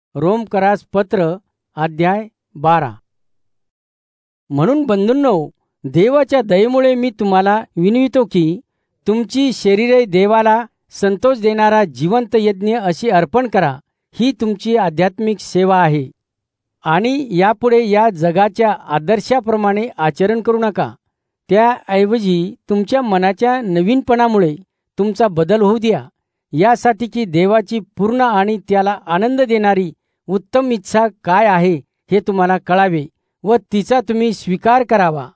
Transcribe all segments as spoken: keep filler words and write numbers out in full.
रोमकरास पत्र अध्याय बारा. म्हणून बंधूंनो, देवाच्या दयेमुळे मी तुम्हाला विनवितो की तुमची शरीरे देवाला संतोष देणारा जिवंत यज्ञ अशी अर्पण करा. ही तुमची आध्यात्मिक सेवा आहे. आणि यापुढे या जगाच्या आदर्शाप्रमाणे आचरण करू नका. त्याऐवजी तुमच्या मनाच्या नवीनपणामुळे तुमचा बदल होऊ द्या, यासाठी की देवाची पूर्ण आणि त्याला आनंद देणारी उत्तम इच्छा काय आहे हे तुम्हाला कळावे व तिचा तुम्ही स्वीकार करावा.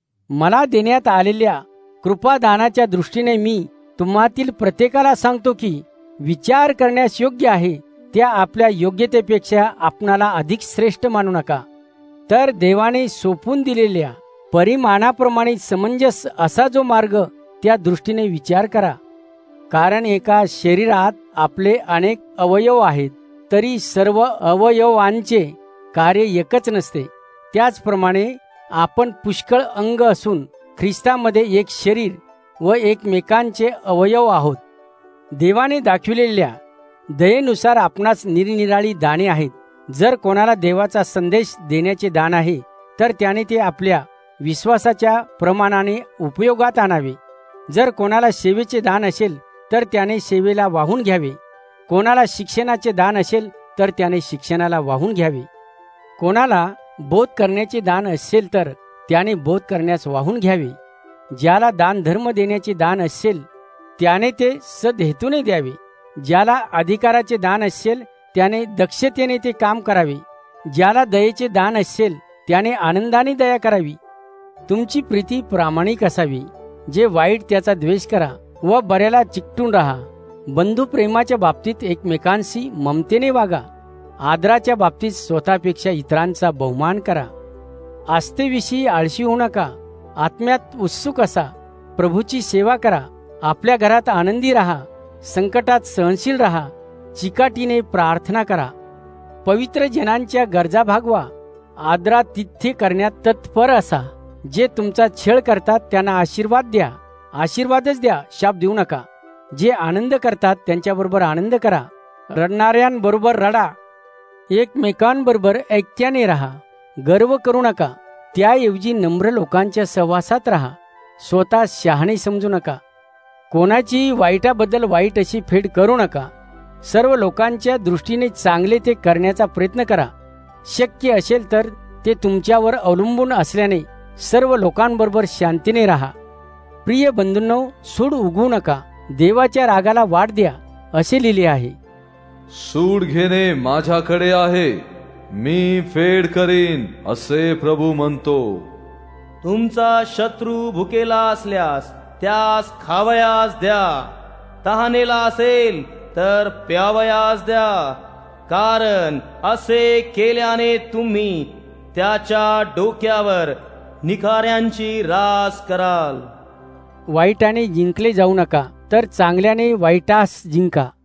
मला देण्यात आलेल्या कृपादानाच्या दृष्टीने मी तुम्हातील प्रत्येकाला सांगतो की विचार करण्यास योग्य आहे त्या आपल्या योग्यतेपेक्षा आपणाला अधिक श्रेष्ठ मानू नका, तर देवाने सोपून दिलेल्या परिमाणाप्रमाणे समंजस असा जो मार्ग त्या दृष्टीने विचार करा. कारण एका शरीरात आपले अनेक अवयव आहेत, तरी सर्व अवयवांचे कार्य एकच नसते. त्याचप्रमाणे आपण पुष्कळ अंग असून ख्रिस्तामध्ये एक शरीर व एकमेकांचे अवयव आहोत. देवाने दाखविलेल्या दयेनुसार आपणास निरनिराळी दाने आहेत. जर कोणाला देवाचा संदेश देण्याचे दान आहे, तर त्याने ते आपल्या विश्वासाच्या प्रमाणाने उपयोगात आणावे. जर कोणाला सेवेचे दान असेल तर त्याने सेवेला वाहून घ्यावे. कोणाला शिक्षणाचे दान असेल तर त्याने शिक्षणाला वाहून घ्यावे. कोणाला बोध करण्याचे दान असेल तर त्याने बोध करण्यास वाहून घ्यावे. ज्याला दान धर्म देण्याचे दान असेल त्याने ते सदहेतूने द्यावे. ज्याला अधिकाराचे दान असेल त्याने दक्षतेने ते काम करावे. ज्याला दयेचे दान असेल त्याने आनंदाने दया करावी. तुमची प्रीती प्रामाणिक असावी. जे वाईट त्याचा द्वेष करा व बऱ्याला चिकटून राहा. बंधू प्रेमाच्या बाबतीत एकमेकांशी ममतेने वागा. आदराच्या बाबतीत स्वतःपेक्षा इतरांचा बहुमान करा. आस्थेविषयी आळशी होऊ नका. आत्म्यात उत्सुक असा. प्रभूची सेवा करा. आपल्या घरात आनंदी राहा. संकटात सहनशील राहा. चिकाटीने प्रार्थना करा. पवित्र जनांच्या गरजा भागवा. आदरातिथ्य करण्यात तत्पर असा. जे तुमचा छळ करतात त्यांना आशीर्वाद द्या. आशीर्वादच द्या, शाप देऊ नका. जे आनंद करतात त्यांच्याबरोबर आनंद करा. रडणाऱ्यांबरोबर रडा. एकमेकांबरोबर ऐक्याने राहा. गर्व करू नका. त्याऐवजी नम्र लोकांच्या सहवासात राहा. स्वतः शहाणे समजू नका. कोणाची वाईटाबद्दल वाईट अशी फेड करू नका. सर्व लोकांच्या दृष्टीने चांगले ते करण्याचा प्रयत्न करा. शक्य असेल तर ते तुमच्यावर अवलंबून असल्याने सर्व लोकांबरोबर शांतीने राहा. प्रिय बंधूंनो, सूड उगवू नका. देवाच्या रागाला वाट द्या, असे लिहिले आहे. सूड घेणे माझ्याकडे आहे, मी फेड करीन, असे प्रभू म्हणतो. तुमचा शत्रू भुकेला असल्यास त्यास खावयास द्या. तहानेला असेल तर प्यावयास द्या. कारण असे केल्याने तुम्ही त्याच्या डोक्यावर निखाऱ्यांची रास कराल. वाईटाने जिंकले जाऊ नका, तर चांगल्याने वाईटास जिंका.